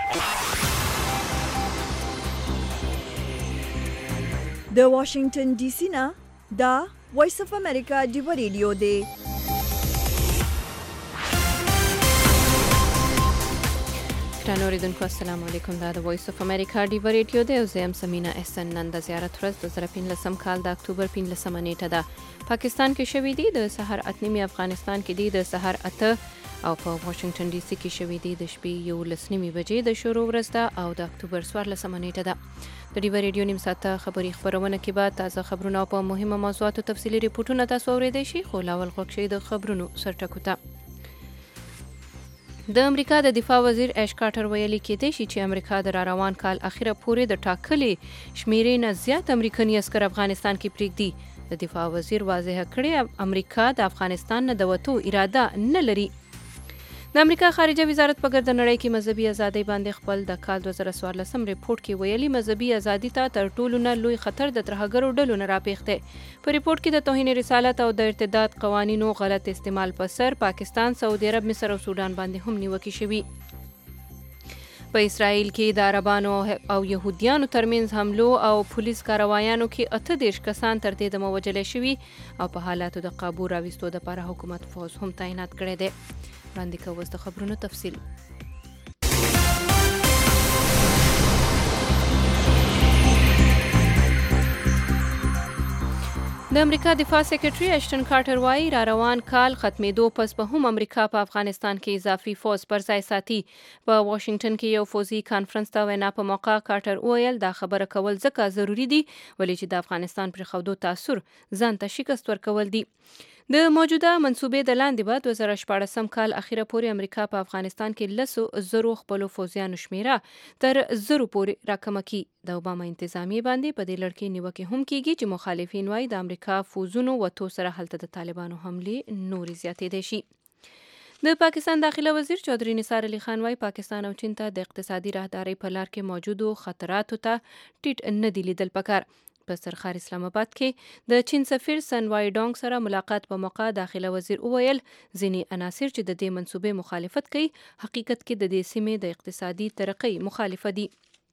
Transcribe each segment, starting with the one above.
د واشنگټن ډي سي نه دا وایس اف امریکا ډیو ریډیو دی. ګرانو اوریدونکو السلام علیکم. دا د وایس اف امریکا ډیو ریډیو دی او زه یم سمینا احسن. نن د زیارت ورځ 2015 کال د اکتوبر 15 نیټه ده. پاکستان کې شوې دي د سحر 8 افغانستان کې دي د سحر 8 او په واشنگټن ډي سي کې شوې دي د شپې 11 بجې د شروع ورځ ده او د اکتوبر 14 نیټه ده. د ډیو ریډیو نیم ساعته خبري خبرونه کې به تازه خبرونه او په مهمه موضوعاتو تفصیلي ریپورتونه تاسو اورئ شي. خو لاول غوښ شي د خبرونو سرټکو ته. د امریکا د دفاع وزیر ایش کارټر ویلي کېدی شي چې امریکا د روان کال اخیره پورې د ټاکلي شمیرې نه زیات امریکایي عسکر افغانستان کې پرېږدي. د دفاع وزیر واضح کړی امریکا د افغانستان نه د وتو اراده نه لري. د امریکا خارجه وزارت په ګرد نړۍ کې مذهبي ازادۍ باندې خپل د کال 2014 ریپورت کې ویلي مذهبي ازادي ته تر ټولو نه لوی خطر د ترهګرو ډلو نه راپېښ دی. په ریپورت کې د توهین رسالت او د ارتداد قوانینو غلط استعمال په سر پاکستان، سعودي عرب، مصر او سودان باندې هم نیوکې شوي. په اسرائیل کې د عربانو او يهوديانو ترمنځ حملو او پولیس کاروایانو کې 38 کسان تر دې دمه وژل شوي او په حالاتو د قابو راوستو لپاره حکومت فوج هم تعینات کړی دی. وړاندې کوو د خبرونو تفصیل. د امریکا دفاع سیکریټري اشټن کارټر وايي روان کال ختمېدو پس به هم امریکا په افغانستان کې اضافي فوج پر ځای ساتي. په واشنگټن کې یو فوزي کانفرنس ته وینا په موقع کارټر وویل دا خبره کول ځکه ضروری دي ولې چې د افغانستان پر خودو تاثر ځان ته شکست ورکول دي. د موجوده منصوبې د لاندې به 2014 کال اخیره پورې امریکا په افغانستان کې 100 خپلو فوجیانو شمیره تر 0 پورې راکمه کړي. د اوباما انتظامیې باندې په دې لړ کې نیوکې هم کیږي چې مخالفین وایي د امریکا فوجونو وتو سره هلته د طالبانو حملې نورې زیاتېدای شي. د پاکستان داخله وزیر چودھری نثار علي خان وايي پاکستان او چین ته د اقتصادي راهدارۍ په لار کې موجودو خطراتو ته ټیټ نه دي لیدل پکار. په سرخار اسلام آباد کې د چین سفیر سن وای ډونګ سره ملاقات په موقع داخله وزیر وویل ځینې عناصر چې د دې منصوبې مخالفت کوي حقیقت کې د دې سیمې د اقتصادي ترقۍ مخالفه دي.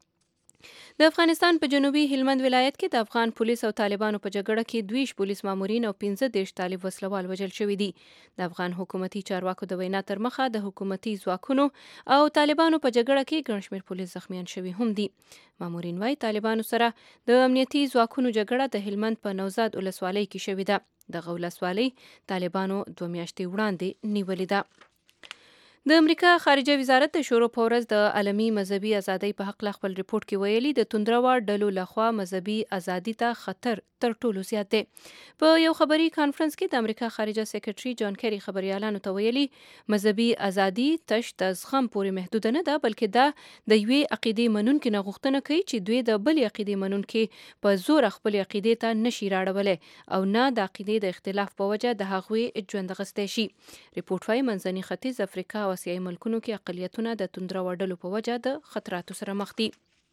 د افغانستان په جنوبي هلمند ولایت کې د افغان پولیس او طالبانو په جګړه کې 22 پولیس مامورین او 15 طالب وسلوال وژل شوي دي. د افغان حکومتي چارواکو د وینا تر مخه د حکومتي ځواکونو او طالبانو په جګړه کې ګڼ شمېر پولیس زخمیان شوي هم دي. مامورین وايي طالبانو سره د امنیتي ځواکونو جګړه د هلمند په نوزاد ولسوالۍ کې شوې ده. دغه ولسوالۍ طالبانو 2 میاشتې وړاندې نیولې ده. د امریکا خارجه وزارت د شروع په ورځ د عالمي مذهبي ازادۍ په حق خپل ریپورت کې ویلي د توندروا ډلو لخوا مذهبي ازادي ته خطر تر ټولو زیات دی. په یو خبري کانفرنس کې د امریکا خارجه سیکریټري جان کیری خبريالانو ته ویلي مذهبي ازادي تش د زغم پورې محدود نه ده بلکې دا د یوې عقیدې منونکو نه غوښتنه کوي چې دوی د بل عقیدې منونکو په زور خپل عقیدې ته نشي راړولای او نه د عقیدې د اختلاف په وجه د هغوی ژوند غستې شي. ریپورت وايي منځني ختیځ افریقا او اسیایي ملکونو کې اقلیتونه د توندروا ډلو په وجه د خطراتو سره مخ دي.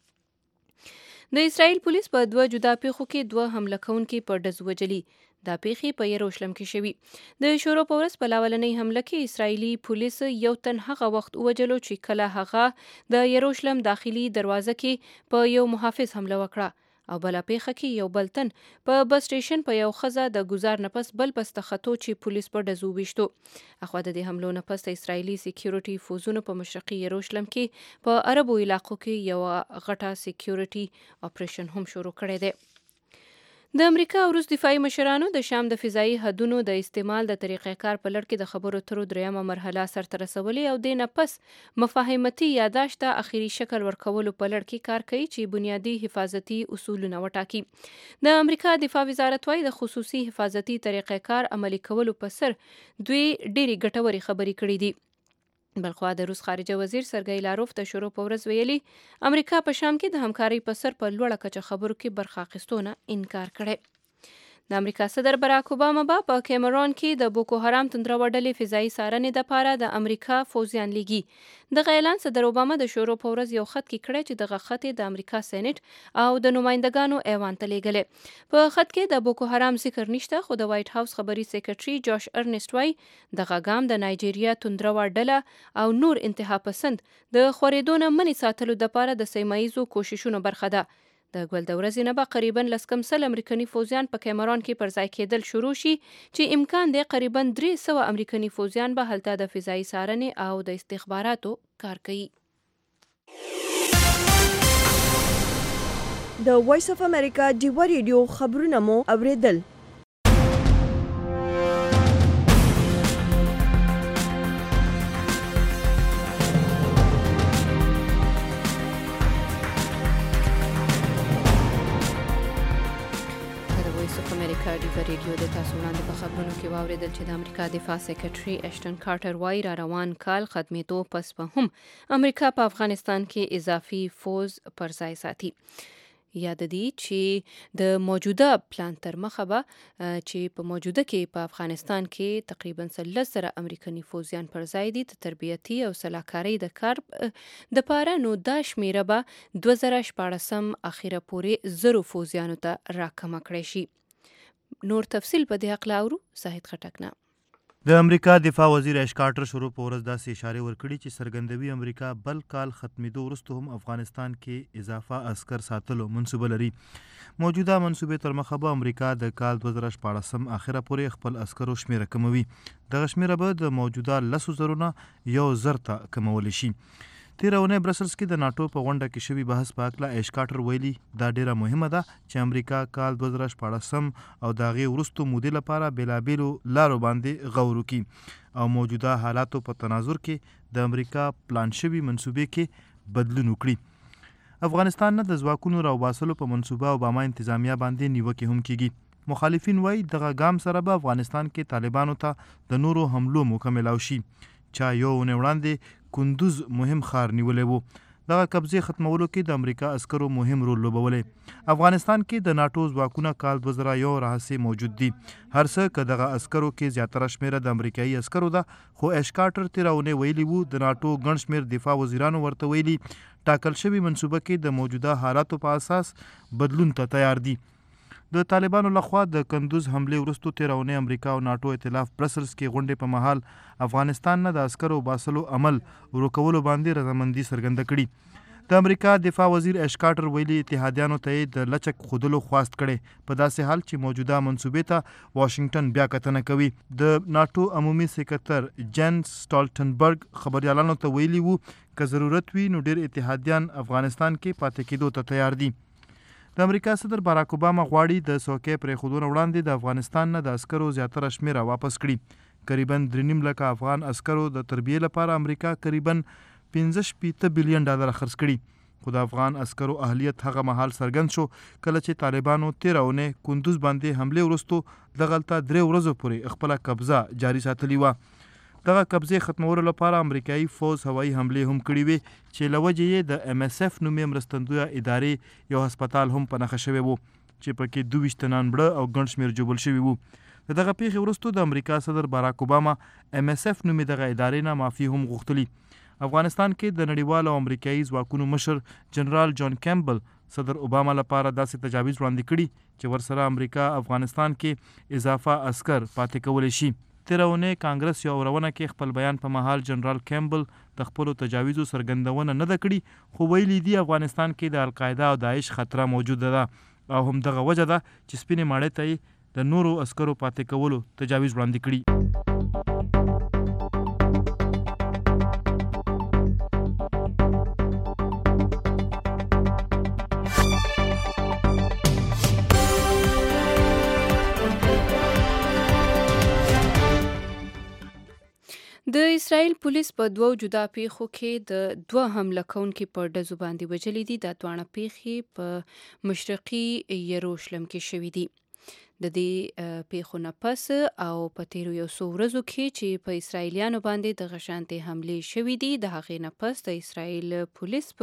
د اسرائیل پولیس په 2 جدا پیښو کې 2 حمله کوونکي په ډز وجلي. دا پیښې په یروشلم کې شوي. د شروع په ورځ په لاولنۍ حمله کې اسرائیلي پولیس یو تن هغه وخت وجلو چې کله هغه د یروشلم داخلي دروازه کې په یو محافظ حمله وکړه او بل پیښه کې یو بل تن په بس سټیشن په یو خزه د گزار نفس بل پس تخطو چې پولیس په ډزو وشتو. اخوا د دې حملو نه پس اسرائیلي سکیورټي فوزونو په مشرقي یروشلم کې په عربو علاقو کې یو غټه سکیورټي اپریشن هم شروع کړی دی. د امریکا او روس دفاعي مشرانو د شام د فضایي حدونو د استعمال د طریقې کار په لړ کې د خبرو اترو دریمه مرحله سرته رسولې او د نه پس مفاهمتي یاداشت ته اخیری شکل ورکولو په لړ کې کار کوي چې بنیادی حفاظتي اصولونه وټاکي. د امریکا دفاع وزارت وايي د خصوصي حفاظتي طریقې کار عملي کولو په سر دوی ډېری ګټوري خبرې کړې دي. بلخوا د روس خارجه وزیر سرګی لاروف د شروع په ورځ ویلي امریکا په شام کې د همکارۍ په سر په لوړه کچه خبرو کې برخه اخیستونه انکار کړی. د امریکا صدر براک اوباما به په کیمرون کې د بوکو حرام توندرو ډلې فضایي څارنې دپاره د امریکا فوجیان لیږي. دغه اعلان صدر اوباما د شروع په ورځ یو خط کې کړی چې دغه خط د امریکا سېنیټ او د نمایندګانو ایوان ته لیږلی. په خط کې د بوکو حرام ذکر نشته، خو د وایټ هاوس خبري سیکرټري جاش ارنسټ وایي دغه ګام د نایجیریا توندرو ډله او نور انتها پسند د خورېدو نه منې ساتلو دپاره د سیمه ییزو کوششونو برخه ده. د ګل د ورځې نه به قریبا 10 امریکایي فوجیان په کیمرون کې پر ځای کېدل شروع شي، چې امکان دی قریبا 300 امریکایي فوجیان به هلته د فضایي څارنې او د استخباراتو کار کوي. د وایس اف امریکا ډیوا ریډیو خبرونه مو اوریدل. ډیوا ریډیو د تاسو وړاندې په خبرونو کې واوریدل چې د امریکا دفاع سیکرټري اشټن کارټر وایي را روان کال ختمېدو پس به هم امریکا په افغانستان کې اضافي فوج پر ځای ساتي. یاد دي چې د موجوده پلان تر مخه به چې په موجوده کې په افغانستان کې تقریبا 13 امریکایي فوجیان پر ځای دي د تربیتي او سلاکارۍ د کار د پاره، نو دا شمیره به 2014 اخیره پورې 0 فوجیانو ته راکمه کړی شي. نور تفصیل په دې حق لاورو زاهد خټک نه. د امریکا دفاع وزیر اش کارټر شروع په ورځ داسې اشاره ورکړي چې څرګندوي امریکا بل کال ختمېدو وروسته هم افغانستان کې اضافه عسکر ساتلو منصوبه لري. موجوده منصوبې تر مخه به امریکا د کال 2014 اخره پورې خپل عسکرو شمیره کموي. دغه شمیره به د موجوده 10,000 نه 1,000 ته کمولی شي. تیره اونۍ برسلز کې د ناټو په غونډه کې شوي بحث په هکله ایش کارټر ویلي دا ډیره مهمه ده چې امریکا کال 2014 او د هغې وروستو مودې لپاره بېلابېلو لارو باندې غور وکړي او موجوده حالاتو په تناظر کې د امریکا پلان شوي منصوبې کې بدلون وکړي. افغانستان نه د ځواکونو راوباسلو په منصوبه اوباما انتظامیه باندې نیوکې هم کیږي. مخالفین وایي دغه ګام سره به افغانستان کې طالبانو ته د نورو حملو موقع میلاو شي. چا یو اونۍ وړاندې کندوز مهم ښار نیولی و. دغه قبضې ختمولو کې د امریکا عسکرو مهم رول لوبولی. افغانستان کې د ناټو ځواکونه کال 2001 راهیسې موجود دي. هر څه که دغه عسکرو کې زیاتره شمیره د امریکایي عسکرو ده، خو ایش کارټر تیره اونۍ ویلي وو د ناټو ګڼ شمېر دفاع وزیرانو ورته ویلي ټاکل شوي منصوبه کې د موجوده حالاتو په اساس بدلون ته تیار دي. د طالبانو لخوا د کندوز حملې وروستو تیره اونۍ امریکا او ناټو ائتلاف برسلز کې غونډې په مهال افغانستان نه د عسکرو باسلو عمل ورو کولو باندې رضامندي څرګنده کړي. د امریکا دفاع وزیر ایش کارټر ویلي اتحادیانو ته یې د لچک ښودلو خواست کړی، په داسې حال چې موجوده منصوبې ته واشنګټن بیا کتنه کوي. د ناټو عمومي سکرتر جنس سټالټنبرګ خبریالانو ته ویلي وو که ضرورت وي نو ډیر اتحادیان افغانستان کې پاتې کېدو ته تیار دي. د امریکا صدر براک اوباما غواړي د څوکۍ پرېښودو نه وړاندې د افغانستان نه د عسکرو زیاتره شمیره واپس کړي. قریبا 3.5 لکه افغان عسکرو د تربیې لپاره امریکا قریبا $15 بلیون خرڅ کړي. خو د افغان عسکرو اهلیت هغه مهال څرګند شو کله چې طالبانو تیره اونۍ کندوز باندې حملې وروستو دغلته 3 ورځو پورې خپله قبضه جاري ساتلې وه. دغه قبضې ختمولو لپاره امریکایي فوج هوایي حملې هم کړې وې چې له وجې یې د MSF نومې مرستندویه ادارې یو هسپتال هم په نښه شوی و چې پکې 22 تنان مړه او ګڼ شمېر ژوبل شوي وو. د دغه پیښې وروستو د امریکا صدر باراک اوباما MSF نومې دغه ادارې نه معافي هم غوښتلي. افغانستان کې د نړیوالو امریکایي ځواکونو مشر جنرال جان کیمبل صدر اوباما لپاره داسې تجاویز وړاندې کړي چې ورسره امریکا افغانستان کې اضافه عسکر پاتې کولی شي. تیره اونۍ کانګرس یو اورونه کې خپل بیان په مهال جنرال کیمبل د خپلو تجاویزو څرګندونه نه ده کړې، خو ویلي دي افغانستان کې د القاعده او داعش خطره موجوده ده او همدغه وجه ده چې سپینې ماڼۍ ته یې د نورو عسکرو پاتې کولو تجاویز وړاندې کړي. د اسرائیل پولیس په 2 جدا پیښو کې د 2 حمله کوونکي په ډزو باندې وژلي دي. دا دواړه پیښې په مشرقي یروشلم کې شوې دي. د دې پیښو نه پس او په تیرو یو څو ورځو کې چې په اسرایلیانو باندې د غشانتې حملې شوې دي، د هغې نه پس د اسرایل پولیس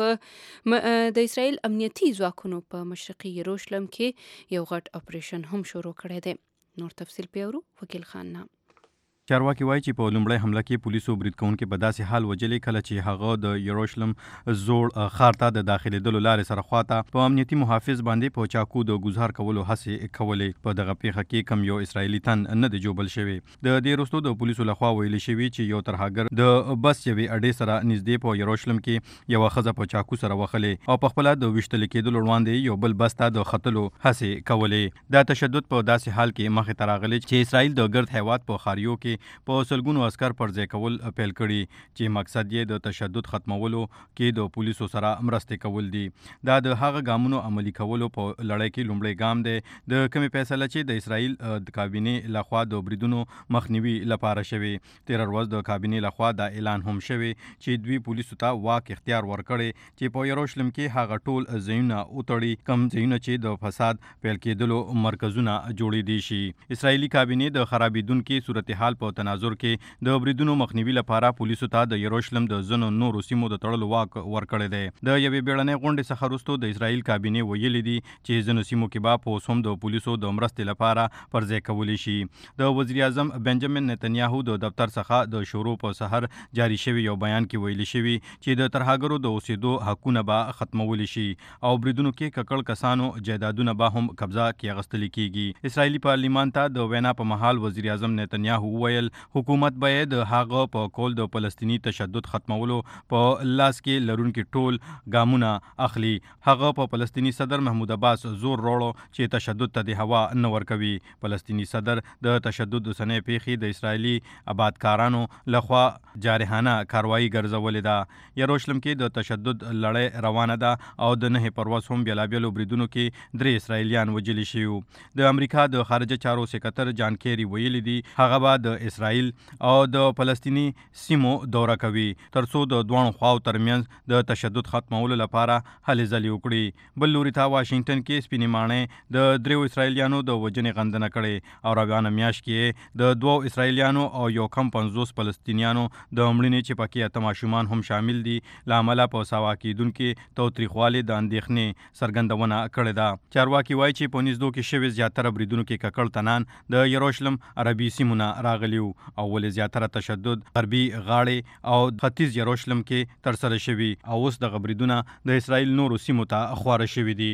د اسرایل امنیتي ځواکونو په مشرقي یروشلم کې یو غټ اپریشن هم شروع کړی دی. نور تفصیل پیورو وکیل خان نه. چارواکي وایي چې په لومړۍ حمله کې پولیسو برید کوونکي په داسې حال وجلې کله چې هغه د یروشلم زوړ ښار ته د داخلېدلو لارې سره خواته په امنیتي محافظ باندې په چاقو د ګزار کولو هڅې کولې. په دغه پیښه کې کم یو اسرایلي تن نه دی جوبل شوی. د دې وروسته د پولیسو لخوا ویل شوی چې یو ترهګر د بس یوې اډې سره نږدې په یروشلم کې یوه ښځه په چاقو سره وخلې او په خپله د ویشتل کېدلو وړاندې یو بل بس ته د ختلو هڅې کولې. دا تشدد په داسې حال کې مخې ته راغلی چې اسرایل د ګرد هیواد په ښاریو کې په سلګونو عسکر پر ځای کول پیل کړي چې مقصد یې د تشدد ختمولو کې د پولیسو سره مرستې کول دي. دا د هغه ګامونو عملي کولو په لړۍ کې لومړی ګام دی د کومې فیصله چې د اسرایل د کابینې لخوا د بریدونو مخنیوي لپاره شوی. تېره ورځ د کابینې لخوا دا اعلان هم شوی چې دوی پولیسو ته واک اختیار ورکړي چې په یروشلم کې هغه ټول ځایونه وتړي کوم ځایونه چې د فساد پیل کېدلو مرکزونه جوړې دي شي. اسرایلي کابینې د خرابېدونکي صورتحال په تناظر کې د بریدونو مخنیوي لپاره پولیسو ته د یروشلم د ځینو نورو سیمو د تړلو واک ورکړی دی. د یوې بیړنۍ غونډې څخه وروسته د اسرایل کابینې ویلي دي چې ځینو سیمو کې به په اوس هم د پولیسو د مرستې لپاره پر ځای کولی شي. د وزیر اعظم بنجامین نتنیاهو د دفتر څخه د شروع په سحر جاری شوی یو بیان کې ویلي شوی چې د ترهګرو د اوسېدو حقونه به ختمولی شي او بریدونو کې ککړ کسانو جایدادونه به هم قبضه کې اخیستل کیږي. اسرایلی پارلیمان ته د وینا په مهال وزیر اعظم نتنیاهو ویل حکومت باید هغه په کول د فلسطینی تشدد ختمولو په لاس کې لرونکي ټول ګامونه اخلي. هغه په فلسطینی صدر محمود عباس زور وروړو چې تشدد ته د هوا نه ورکوي. فلسطینی صدر د تشدد اوسنۍ پیښې د اسرایلی آبادکارانو لخوا جارحانه کاروایی ګرځولې ده. یروشلم کې د تشدد لړۍ روانه ده او د 9 پرواز هم بیلابیلو بریدونو کې 3 اسرایلیان وجلي شوي. د امریکا د خارجه چارو سکرټر جان کیری ویلي دي هغه به د اسرایل او د فلسطینی سیمو دوره کوي ترڅو د دوه خواو ترمنځ د تشدد ختمولو لپاره هلې ځلې وکړي. بل لوري ته واشنگټن کې سپینې ماڼۍ د 3 اسرایلیانو د وژنې غندنه کړې او روانه میاشت کې د 2 اسرایلیانو او یو کم 50 فلسطینیانو د مړینې چې پکې 8 ماشومان هم شامل دي له امله په ساوا کېدونکې تاوتریخوالي د اندېښنې څرګندونه کړې ده. چارواکي وایي چې په نږدو کې شوي زیاتره بریدونو کې ککړ تنان د یروشلم عربي سیمونه راغلي او ولې زیاتره تشدد غربي غاړې او ختیځ یروشلم کې ترسره شوي او اوس د بریدونه د اسرایل نورو سیمو ته خواره شوي دي.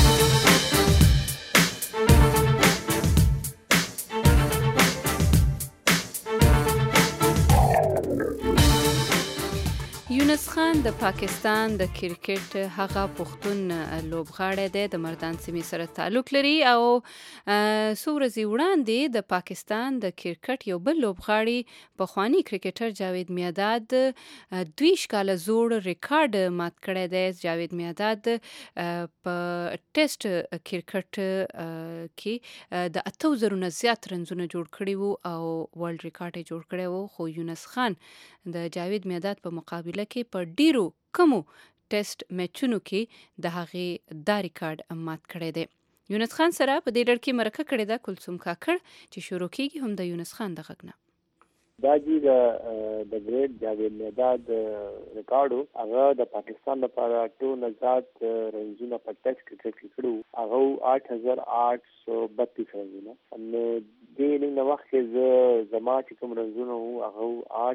یونس خان د پاکستان د کرکټ هغه پښتون لوبغاړی دی د مردان سیمې سره تعلق لري او څو ورځې وړاندې د پاکستان د کرکټ یو بل لوبغاړي پخوانی کرکټر جاوید میاداد 22 کاله زوړ ریکارډ مات کړی دی. جاوید میاداد په ټیسټ کرکټ کې د 8000 نه زیات رنزونه جوړ کړي وو او ورلد ریکارډ یې جوړ کړی وو. خو یونس خان د جاوید میاداد په مقابله کې په ډیرو کمو ټیسټ میچونو کې د هغې دا ریکارډ مات کړی دی. یونس خان سره په دې ډګر کې مرکه کړې ده کلثوم کاکړ چې شروع کیږي هم د یونس خان د غږ نه. دا چې د ګریډ جاوید میاداد ریکارډو هغه د پاکستان لپاره ټول زیات رنزونه په ټیسټ کرکټ کې کړو هغه 8832 رنزونه. نو دې نه وخت کې زما چې کوم رنزونه وو هغه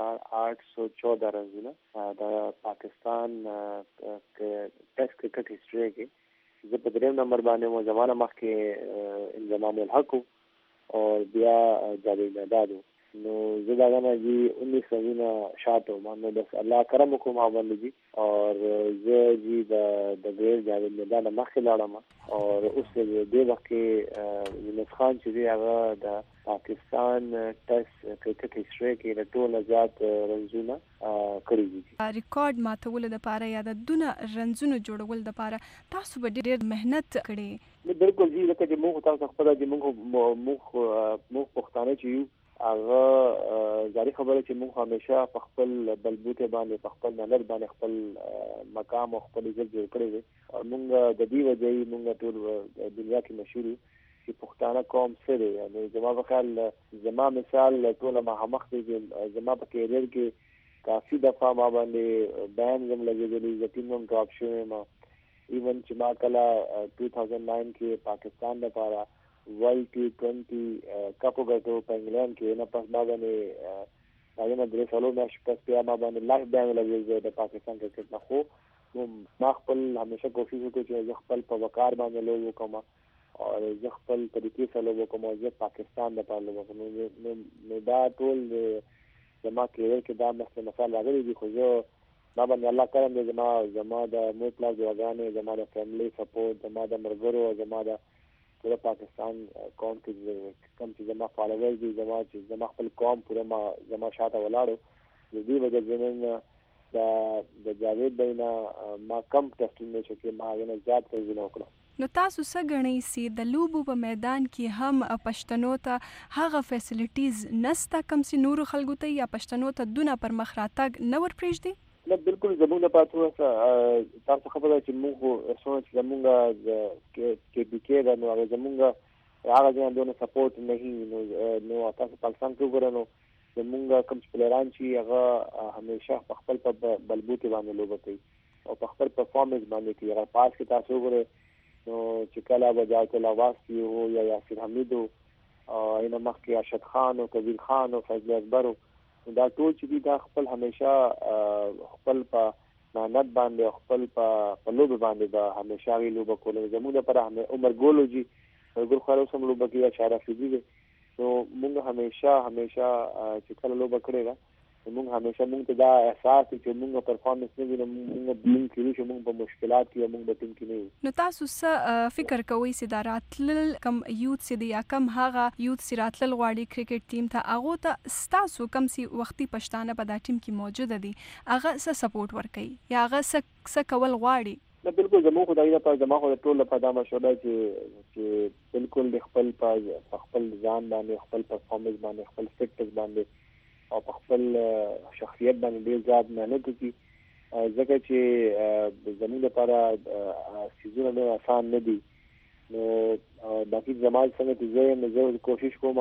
8814 رنزونه د پاکستان ټیسټ کرکټ هیستوري کې زه په دریم نمبر باندې مو زمانه مخکې انضمام الحق او بیا جاوید میاداد. نو زه دا غواړم چې 19 رنزونه شاته مانه بس الله کرم وکړم او باندې اور زه چې د ګریډ جاوید میاداد مخکې لاړم او اوس دې وخت کې یونس خان چې هغه د پاکستان ټیسټ کرکټ هیستوري کې د ټول زیات رنزونه کړی دي. ریکارډ ماتول د پاره یا د دونه رنزونه جوړول د پاره تاسو به ډېر مهنت کړی. بالکل جی لکه چې موږ تاسو خپل د موږ پښتانه چې هغه ځاری خبره چې موږ همیشه په خپل بلبوته باندې په خپل نظر باندې خپل مقام او خپل عزت جوړ کړی دی او موږ د دې وجې موږ ټول دنیا کې مشهور چې پښتانه قوم څه دی. یعنی زما په خیال زما مثال ټوله مخامخ دی چې زما په کیریئر کې کافي دفعه ما باندې بیان هم لګېدلی، یقین هم ډراپ شوی ما. ایون چې ما کله 2009 کې پاکستان لپاره ورلډ T20 کپ وګټو په انګلند کې، نه پس ما باندې هغه نه درې سالو میاشتې پس بیا ما باندې لاک بیان لګېږي د پاکستان کرکټ نه. خو ما خپل همیشه کوشش وکړ چې زه خپل په وقار باندې لوب وکړم او زه خپل طریقې سره لوب وکړم او زه پاکستان لپاره لوب وکړم. نو دا ټول زما کیریئر کې دا مثال راغلی دی. خو زه ما باندې الله کرم دی، زما د مور پلار دعاګانې، زما د فیملی سپورټ، زما د ملګرو او زما د پوره پاکستان قوم کې کوم چې زما فالوورز دي، زما خپل قوم پوره زما شاته ولاړو. د دې وجه زموږ د جاوید بینا ما کم ټسټونه چې ما غواړم زیات کوزونه وکړم. نو تاسو څه ګڼئ چې د لوبو په میدان کې هم پښتنو ته هغه فیسیلیټیز نسته کوم چې نورو خلکو ته یا پښتنو ته دونه پر مخ راتګ نه ور پرېږدي؟ نه بالکل زموږ لپاره تاسو خبره چې موږ چې زموږ KBK ده، نو هغه زموږ هغه ځان دونه سپورټ نه هي. نو تاسو پاکستان کې وګورئ، زموږ کوم پلیران چې هغه همیشه په خپل په بلبوتې باندې لوبه کوي او په خپل پرفارمنس باندې کوي. هغه پاس کې تاسو وګورئ نو چې کله بجات الواسی او یا یاسر حمید او اینه مخکې ارشد خان او کبیر خان او فضل اکبر، دا ټول چې دي دا خپل همیشه خپل په مهنت باندې خپل په لوبه باندې دا همیشه غي لوبه کوله. زموږ لپاره عمر ګولوجي ګل خالو سم لوبه کوي، شرف دي. نو موږ همیشه چې کله لوبه کړې ده موږ همیشه موږ ته دا احساس چې موږ پرفارمنس نه وینم، موږ بلین کړی چې موږ په مشکلات کې موږ د ټیم کې نه یو. نو تاسو څه فکر کوئ چې دا راتلل کم یوت چې دی یا کم هغه یوت چې راتلل غواړي کرکټ ټیم ته، هغه ته ستاسو کم چې وختي پښتانه په دا ټیم کې موجوده دي، هغه څه سپورټ ورکوي یا هغه څه کول غواړي؟ نه بالکل زموږ خدای لپاره زما خو ټول لپاره دا مشوره چې بالکل د خپل ځان باندې خپل پرفارمنس باندې خپل فټنس باندې او په خپل شخصیت باندې ډېر زیات مهنت وکړي، ځکه چې زموږ لپاره سیزونه ډېر آسان نه دي. نو باقي زما څنګه چې زه کوشش کوم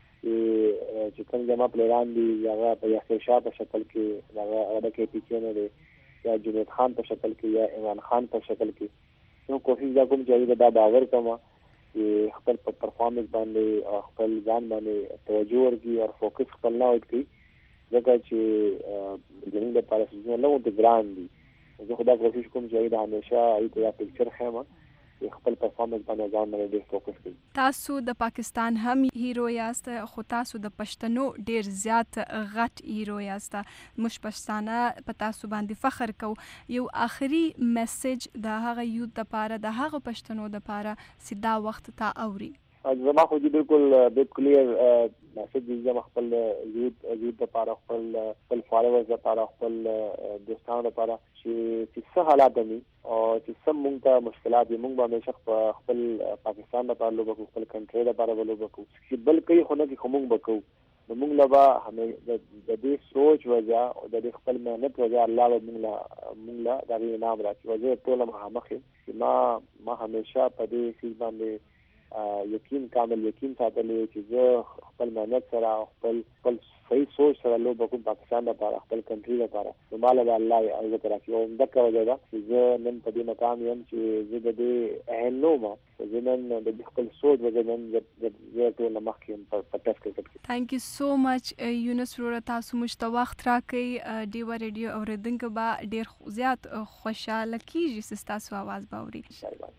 چې کوم زما پلیران دي هغه په یاسر شاه په شکل کې هغه KPK نه دی یا جنید خان په شکل کې یا عمران خان په شکل کې، نو کوشش دا کوم چې دا باور کوم چې خپل په پرفارمنس باندې خپل ځان باندې توجه ورکړي او فوکس خپل نه وکړي، ځکه چې زموږ لپاره څه نه وو ګران دي. زه خو دا کوشش کوم چې دا همیشه ایته پکچر خیمه خپل پرفارمنس باندې ځان باندې ډېر فوکس کړي. تاسو د پاکستان هم هیرو یاست، خو تاسو د پښتنو ډېر زیات غټ هیرو یاست. موږ پښتانه په تاسو باندې فخر کوو. یو آخري میسج د هغه یوت لپاره د هغه پښتنو لپاره چې دا وخت ته اوري؟ زما خو دې بالکل کلیر میسج دی. زما خپل یوت لپاره خپل فالوورز لپاره خپل دوستانو لپاره چې څه حالات دي او چې سم موږ ته مشکلات دي، موږ به همیشه خپل پاکستان لپاره لوبه کوو، خپل کنټري لپاره لوبه کوو، چې بل کوي خو نه کې خو موږ به کوو. نو موږ لبا د دې سوچ وجه او د خپل مهنت وجه الله به موږ لا د انعام راکړي. وجه ټول مخامخ ما همیشه په دې سیس باندې کامل یقین ساتلی چې زه خپل مهنت سره خپل صحیح سوچ سره لوبه کوم پاکستان لپاره، خپل کنټري لپاره. نو مالا به الله عزت راکړي. او همدغه وجه ده چې زه نن په دې مقام یم چې زه د دې اهل نه وم، زه نن د خپل سوچ وجه نن زه ټول مخکې یم په ټسټ کې. تhank you so much یونس وروره، تاسو موږ ته وخت راکړئ. ډیوا ریډیو اوریدونکو به ډېر زیات خوشحاله کیږي چې ستاسو اواز به اوري.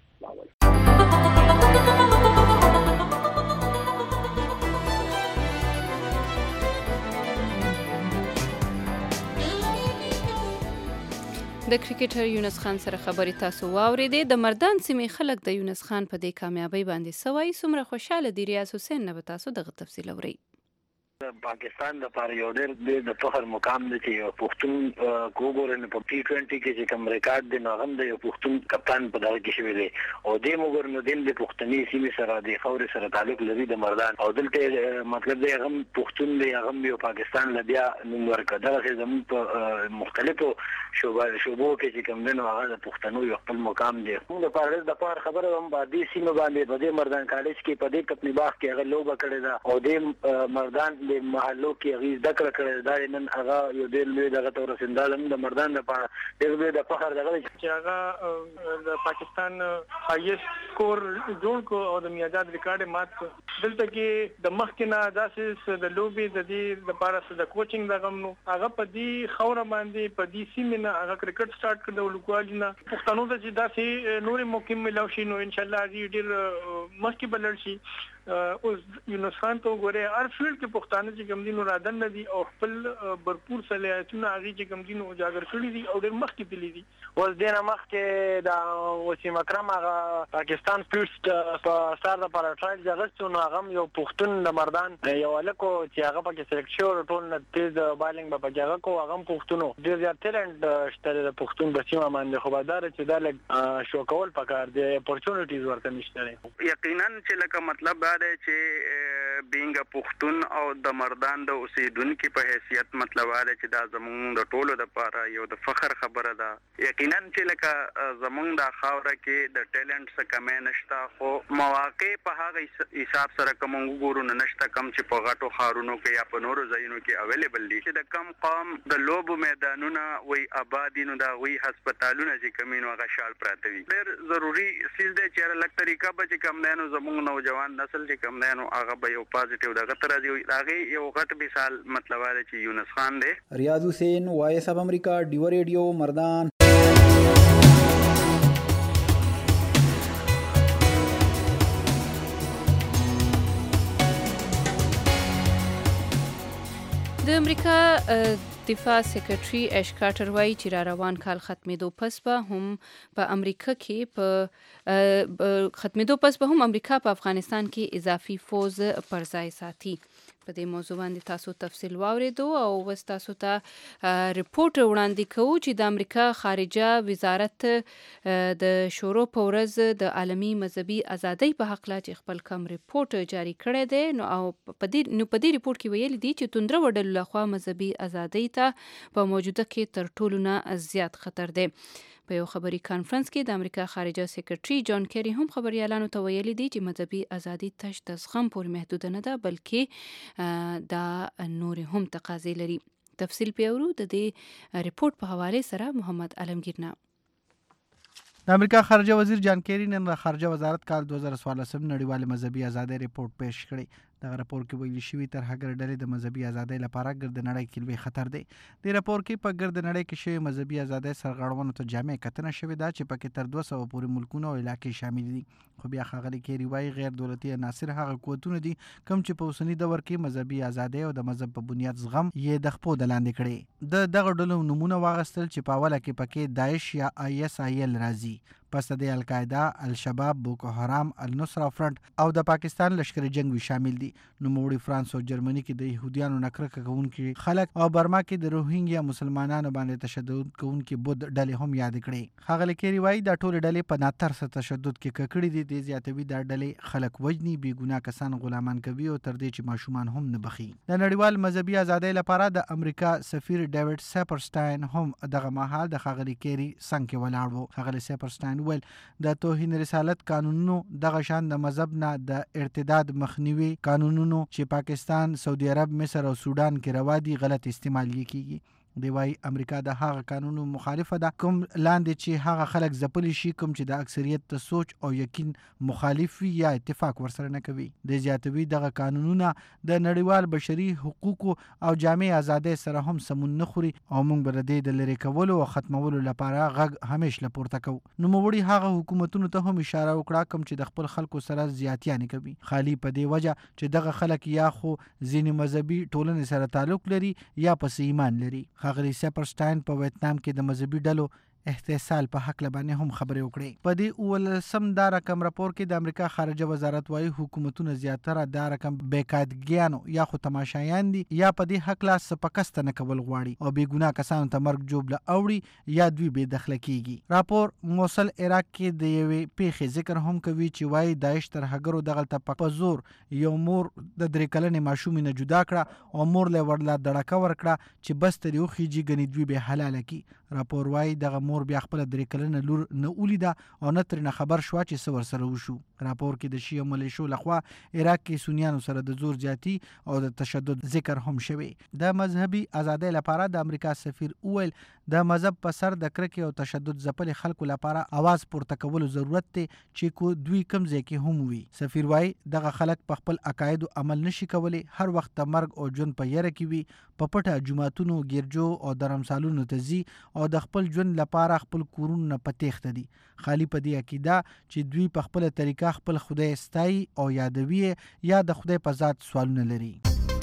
د کرکټر یونس خان سره خبرې تاسو واورېدې. د مردان سیمې خلک د یونس خان په دې کامیابی باندې سوای څومره خوشاله دي. ریاض حسین نه به تاسو دغه تفصیل اورئ. پاکستان د لپاره یو ډېر د فخر مقام دی چې یو پښتون وګورئ په T20 کې چې کوم ریکارډ دی نو هغه د یو پښتون کپتان په دغه کې شوی دی او د وګورئ نو د پښتني سیمې سره د خاورې سره تعلق لري د مردان او دلته مطلب دی هغه پښتون دی هغه یو پاکستان لبیا نوم ورکړه دغه زموږ په مختلفو شوبو کې چې کوم دی نو هغه د پښتنو یو خپل مقام دی موږ لپاره د پاره خبره هم باندې سیمه باندې په دې مردان کالج کې په دې کپنی باغ کې هغه لوبه کړې ده او د مردان د محلو کې غیز ذکر کړی دا نن هغه یو ډېر لوی دغه تور سندالم د مردان لپاره ډېر لوی د فخر دغه چې هغه د پاکستان هایست سکور جوړ کو او د میاداد ریکارډ مات دلته کې د مخکنه داسې د لوبي د دې لپاره د کوچینګ دغه نو هغه په دې خوره باندې په دې سیمه نه هغه کرکټ سٹارټ کړو د لوکوالینه پښتنو ته چې داسې نورې موقع ملو شي نو ان شاء الله ډېر مخکې بلل شي اوس یونس خان ته وګوره هر فیلډ کې پښتانه چې کوم دینو رادن نه دي او خپل برپور صلاحیتونه هغه چې کوم دینو اجاگر کړی دي او ډېر مخکې تللی دي اوس دینه مخکې د وسیم اکرم هغه پاکستان فیلډ په سر د پر ټرایل ځغستو نو هغه یو پښتون د مردان یو لکو چې هغه پکې سلیکټ شو ټول نه تیز بالینګ په پکې هغه کو هغه پښتونو ډېر زیات ټیلنټ شته د پښتون بسیمه باندې خو بادار چې دا لګ شو کول پکار دی اپورچونټیز ورته نشته یقینا چې لکه مطلب دا دی چې بینګ پښتون او د مردان د اوسیدونکو په حیثیت مطلب دا چې دا زموږ د ټولو د لپاره یو د فخر خبره ده یقینا چې لکه زموږ د خاوره کې د ټیلنټ څخه کمې نشته خو مواقع په هغه حساب سره کوم وګورو نه نشته کم چې په غټو خارونو کې یا په نورو ځایونو کې اویلیبل دي چې د کم قوم د لوبو میدانونه وي آبادینو دا وي هسپتالونه چې کمینو هغه شال پراته وي ډېر ضروری سیل دی چې لکه طریقه به چې کم نه نو زموږ نوجوان نسل چې کم نه نو هغه به یو پازیټیو دغه تر دی هغه یو غټ مثال مطلب دی چې یونس خان دی ریاض حسین وایس اف امریکا ډیو ریډیو مردان د امریکا دفاع سیکرټري اش کارټر وایي چې را روان کال ختمېدو پس به هم په امریکا په افغانستان کې اضافي فوز پر ځای ساتي په دې موضوع باندې تاسو تفصیل واوریدو او وس تاسو ته ریپورت وړاندې کوو چې د امریکا خارجه وزارت د شورو په ورځ د عالمي مذهبي ازادۍ په حق لا چې خپل کم ریپورت جاری کړی دی نو په دې ریپورت کې ویل دي چې توندره وډلو لخوا مذهبي ازادۍ ته په موجوده کې تر ټولو نه زیات خطر دی په یو خبري کانفرنس کې د امریکا خارجه سیکرټري جان کیری هم خبريالانو ته ویلي دي چې مذهبي ازادي تش د زغم پورې محدود نه ده بلکې دا نور هم تقاضا لري تفصیل پیورو د دې ریپورت په حواله سره محمد علمگیرنا د امریکا خارجه وزیر جان کیری نن خارجه وزارت کال 2014 نړیوال مذهبي ازادۍ ریپورت پیش کړی دغه راپور کې ویل شوی تر هغه ډلې د مذهبي ازادۍ لپاره ګرد نړۍ کې لوی خطر دی د راپور کې په ګرد نړۍ کې شوی مذهبي ازادۍ سرغړونو ته جامع کتنه شوې ده چې پکې تر 200 پورې ملکونه او علاقې شامل دي خو بیا ښاغلي کیری وایي غیر دولتي عناصر هغه قوتونه دي کوم چې په اوسني دور کې مذهبي ازادۍ او د مذهب په بنیاد زغم یې د خپو د لاندې کړي د دغه ډلو نمونه واغستل چې په اوله کې پکې داعش یا ISIL راځي پس د القاعده الشباب بوکو حرام النصره فرنٹ او د پاکستان لشکري جنگ شامل دي نوموړي فرانس او جرمني کې د يهوديانو نکرکه کوونکي خلک او برما کې د روهینګیا مسلمانانو باندې تشدد کوونکي بود ډلې هم یاد کړي ښاغلي کیری وایي د ټول ډلې په ناترسه تشدد کې ککړې دي د زیاتوي د ډلې خلک وجني بي ګناه کسان غلامان کوي او تر دې چې ماشومان هم نه بخي د نړیوال مذهبي ازادۍ لپاره د امریکا سفیر ډیوډ سپرسټاین هم دغه مهال د ښاغلي کیری څنګ کې ولاړ وو ښاغلي سپرسټاین ول د توهین رسالت قانونونو دغه شان د مذهب نه د ارتداد مخنیوي قانونونو چې پاکستان سعودي عرب مصر او سودان کې روا دي غلط استعمال کیږي دی وايي امریکا د هغه قانونو مخالفه ده کوم لاندې چې هغه خلک ځپلی شي کوم چې د اکثریت ته سوچ او یقین مخالف وي یا اتفاق ورسره نه کوي د زیاتوي دغه قانونونه د نړیوال بشري حقوقو او جامع ازادۍ سره هم سمون نه خوري او موږ به د لری کولو او ختمولو لپاره غږ همیش لپورته کوو نو موږ هغه حکومتونو ته هم اشاره وکړه کوم چې د خپل خلکو سره زیاتیانه کوي خالی په دې وجه چې دغه خلک یا خو ځینې مذهبي ټولنې سره تعلق لري یا پس ایمان لري ښاغلي سپرسټاین په ویتنام کې د مذهبي ډلو احتسال په حق لبانې هم خبرې وکړې. په دې اولسم دا رقم راپور کې د امریکا خارجه وزارت وايي حکومتونه زیاتره دا رقم بیکادګیانو یا خو تماشایان دي یا په دې حق لا سپکست نه کول غواړي او بې ګناه کسانو ته مرګ جوړ اوړي یا دوی بې دخله کیږي. راپور موصل عراق کې د یوې پیښې ذکر هم کوي چې وايي داعش تر هګرو دغلته په زور یو مور د 3 کلنې ماشومې نه جدا کړه او مور له ورلا دړکه ورکړه چې بس تر یو خيجي غني دوی به حلاله کی. راپور وايي دغه مور بیا خپل 3 کلنه لور نه ولیده او نه ترنه خبر شو چې څه ورسره وشو. راپور کې د شیعه ملیشو لخوا عراق کې سنیانو سره د زور زیاتی او د تشدد ذکر هم شوی. د مذهبي ازادۍ لپاره د امریکا سفیر اویل د مذهب په سر د کرکې او تشدد ځپل خلکو لپاره आवाज پورته کولو ضرورت دی چې کو دوی کم ځای کې هم وي. سفیر وايي دغه خلک په خپل عقاید عمل نشي کولی، هر وخت د مرګ او ژوند په یره کې وي، په پټه جمعتونو ګرجو او درمسالونو ته ځي او د خپل ژوند لپاره خپل کورونو نه پتیخته دي. خالی په دې عقیده چې دوی په خپل طریقه خپل خدای ستایي او یادوي یا د خدای په ذات سوالونه لري.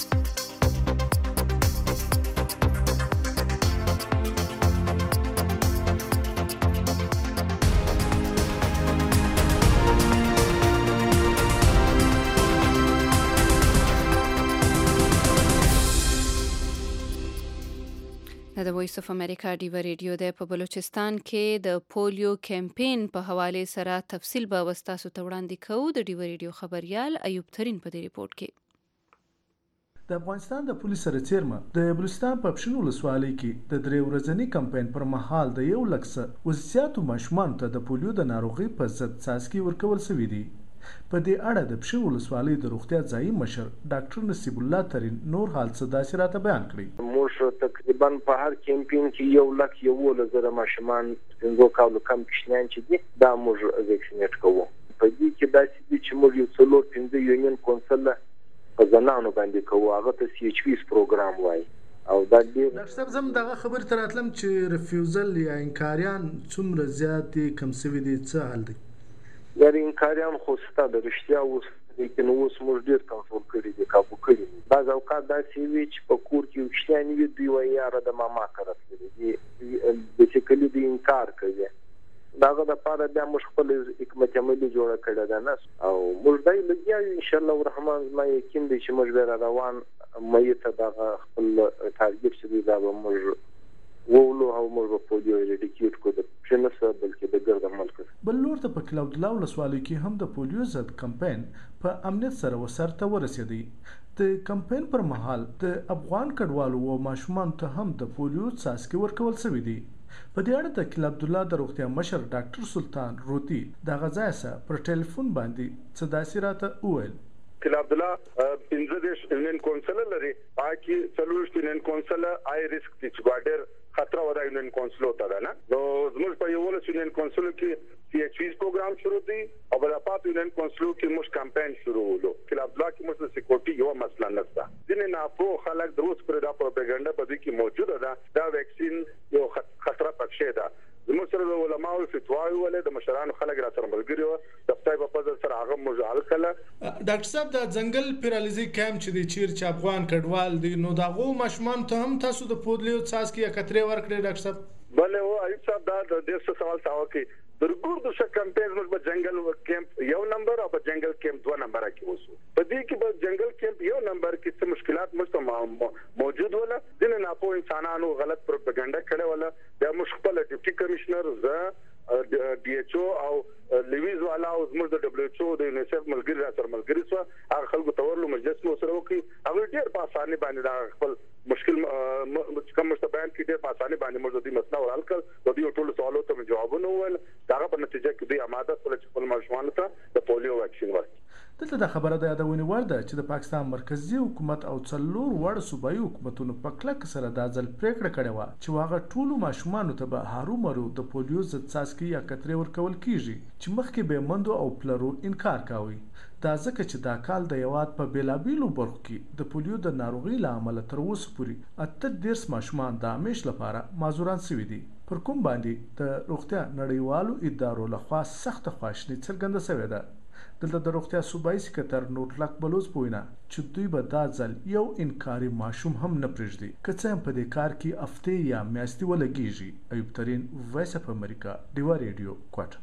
د وایس اف امریکا ډیو ریډیو د په بلوچستان کې د پولیو کمپین په حواله سره تفصیل به وستاسو ته وړاندې کوو. د ډیو ریډیو خبريال ایوب ترين په دې ریپورت کې د افغانستان د پولیسو سرچیرمه د بلوچستان په پښینو ولسوالۍ کې د 3 ورځنی کمپین پر مهال د 1 لک وزیاتو ماشومان ته د پولیو د ناروغي په ضد څاڅکي ورکول شوی دی. په دې اړه د پښینو ولسوالۍ د روغتیا ځایي مشر ډاکټر نصیب الله ترين نور حال څه داسې راته بیان کړی. موږ تقریبا په هر کمپین کې 1 لک 11,000 ماشومان 5 کالو کم کشنیان چې دي دا موږ ویکسینیټ کوو. په دې کې داسې دي چې موږ یو 5 یونین کونسل په زنانو باندې کوو، هغه ته CHP پروګرام وایي او دا ډیر. ډاکټر صاحب زم دغه خبر تر اتلم چې ریفیوزل یا انکاریان څومره زیات دي، کم سوي دي، څه حل دی؟ یاري انکاریان خو ستا د رښتیا اوس لیکن اوس موږ ډیر کنټرول کړی دي، کابو کړی دي. بعض اوقات داسې وي چې په کور کې وشتیان وي دوی وایي یاره د ماما کار کوي بیسیکلی دوی انکار کوي. داغه د پاره بیا موږ خپل حکمت عملي جوړه کړې ده نه او موږ دای لګیا یو ان شاء الله الرحمن. ما یقین دی چې موږ به روان مې ته دغه خپل ټارګټ شوی دا به موږ وولو او موږ په پولیو ریډیکیټ کو د شنسه بلکې د ګرد ملک. بل لور ته په کلاود الله ولسوالۍ کې هم د پولیو ضد کمپاین په امنیت سره وسرته ورسېدی. د کمپاین پر مهال د افغان کډوالو او ماشومان ته هم د پولیو څاڅکي ورکول شوی دی. په دې اړه د کلاود الله د روغتیا مشر ډاکټر سلطان روتی د غزا سره پر ټلیفون باندې څه داسې راته وویل. کلاود الله 15 یونین کونسل لري، پاکي سلوشن یونین کونسل آی ریسک چې ګاډر خطر ودا یونین کونسل وتا ده نه. نو زموږ په یو ولس یونین کونسل کې CHP پروګرام شروع دي او بل پات یونین کونسل کې موږ کمپاین شروع ولو. کلاود الله کې موږ سکیورټي یو مسله نشته. ځینې ناپوه خلک دروس پر دا پروپاګاندا په دې کې موجوده ده. دا ویکسین یو خطر پکښه ده. زموږ سره د علماء فتواوی ولې د مشرانو خلک را سره ملګری و د خدای په فضل سره هغه مجال کله. ډاکټر صاحب د ځنګل پیراليزي کیمپ چې د چیر چې افغان کډوال دي نو داغو ماشومان ته هم تاسو د پودلیو څاڅکي یا کترې ورکړي ډاکټر صاحب؟ بله و ایوب صاحب دا د دې سوال تاو کې درګور د څه کمپاین موږ په جنگل کیمپ یو نمبر او په جنگل کیمپ 2 نمبر کې وسو. په دې کې په جنگل کیمپ یو نمبر کې څه مشکلات موجود ولا ځینې ناپوه انسانانو غلط پروپاګاندا کړې ولا. بیا موږ خپل ډیپټي کمشنر DHO او لیویز والا او زموږ د WHO د یونیسف ملګری را سره ملګری سو هغه خلکو تورلو مجلس مو سره وکي. هغه ډیر په اسانه باندې دا خپل مشکل کوم مستبان کې ډیر په اسانه باندې موږ د مسله ورال کړ. د دې ټولو سوالو ته جوابونه ول. دا په نتیجه کې دوی آماده سول چې خپل ماشومان ته د پولیو واکسین ورکړي. دلته د خبره د یادونې وړ ده چې د پاکستان مرکزی حکومت او 4 وړ صوبایي حکومتونو په کلک سره دا ځل پریکړه کړې وه چې هغه ټولو ماشومانو ته به هرومرو د پولیو ضد څاڅکي یا کترې ورکول کیږي چې مخکې به مندو او پلرو انکار کاوه. دا ځکه چې دا کال د هیواد په بیلابیلو برخو کې د پولیو د ناروغۍ له امله تر اوسه پورې 38 ماشومان د همیش لپاره معذوران شوي دي. پر کوم باندې د روغتیا نړیوالو ادارو لخوا سخت خواشنی څرګنده شوې ده. دلته د روغتیا صوبایي سکرټر نوټلک بلوز پوینه چې دوی به دا ځل یو انکاري ماشوم هم نه پرېږدي که څه هم په دې کار کې هفتې یا میاشتې ولګېږي. ایوب ترین، وایس اف امریکا، ډیوا ریډیو، کوټه.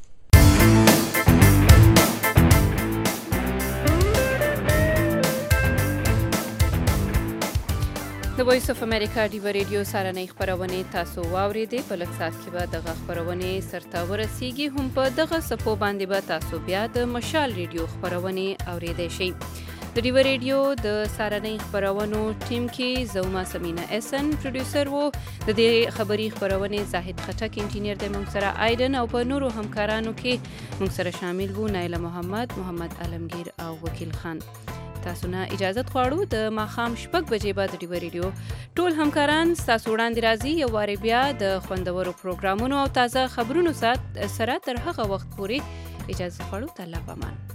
د وایس اف امریکا ډیوا ریډیو سهارنۍ خپرونې تاسو واورېدې. په لږ ساعت کې به دغه خپرونې سرته ورسیږي. هم په دغه څپو باندې به تاسو بیا د مشال ریډیو خپرونې اورېدی شئ. د ډیوا ریډیو د سهارنۍ خپرونو ټیم کې زوما سمینا اسن پروډوسر وو. د دې خبري خپرونې زاهد خټک انجینیر دی. موږ سره آیدن او په نورو همکارانو کې موږ سره شامل وو نایله محمد عالمگیر او وکیل خان. تاسو نه اجازه غواړو د ماښام 6 بجې بعد ډیوا ریډیو ټول همکاران تاسو وړاندې راځي یو واري بیا د خوندورو پروګرامونو او تازه خبرونو سره تر هغه وخت پورې اجازه غواړو. الله پامان.